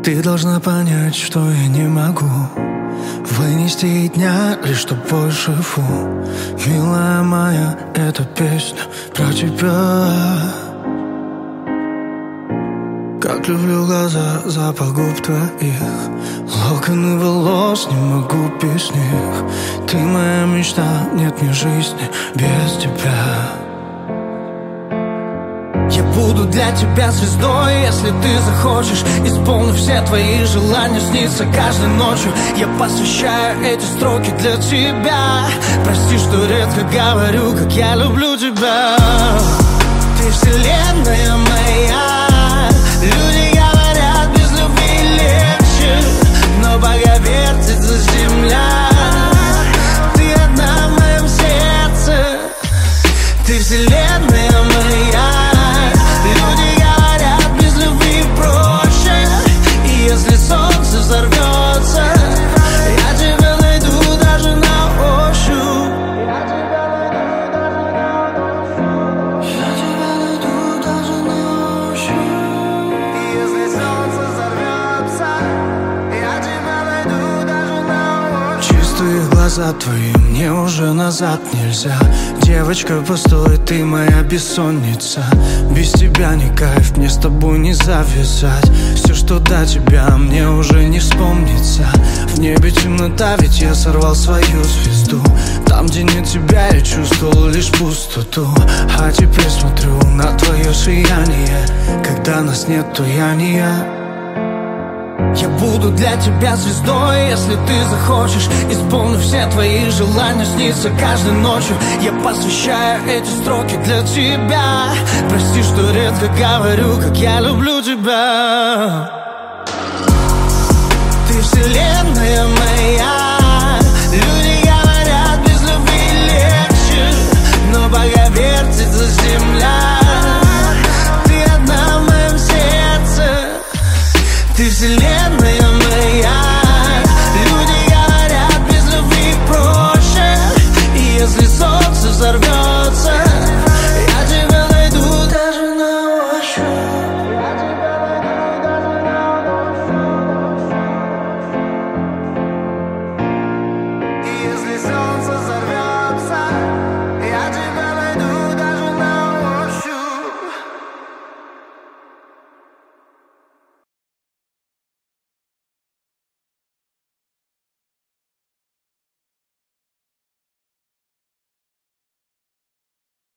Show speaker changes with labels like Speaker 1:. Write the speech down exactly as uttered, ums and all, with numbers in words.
Speaker 1: Ты должна понять, что я не могу вынести и дня, лишь чтоб больше фу. Милая моя, эта песня про тебя. Как люблю глаза, запах губ твоих, локоны волос, не могу без них. Ты моя мечта, нет мне жизни без тебя. Я буду для тебя звездой, если ты захочешь. Исполню все твои желания, снится каждой ночью. Я посвящаю эти строки для тебя. Прости, что редко говорю, как я люблю тебя. Ты вселенная моя. Люди говорят, без любви легче, но пока вертится земля, ты одна в моем сердце. Ты вселенная моя. Люди говорят, без любви проще. И если солнце взорвется, я тебя найду даже на ощупь. Я тебя найду даже на ощупь. И если солнце взорвется, я тебя найду даже на ощупь. Чистые глаза твои, мне уже назад нельзя. Девочка, постой, ты моя бессонница. Без тебя не кайф, мне с тобой не завязать. Все, что до тебя, мне уже не вспомнится. В небе темнота, ведь я сорвал свою звезду. Там, где нет тебя, я чувствовал лишь пустоту. А теперь смотрю на твое сияние. Когда нас нет, то я не я. Я буду для тебя звездой, если ты захочешь. Исполню все твои желания, снится каждой ночью. Я посвящаю эти строки для тебя. Прости, что редко говорю, как я люблю тебя. Ты вселенная моя.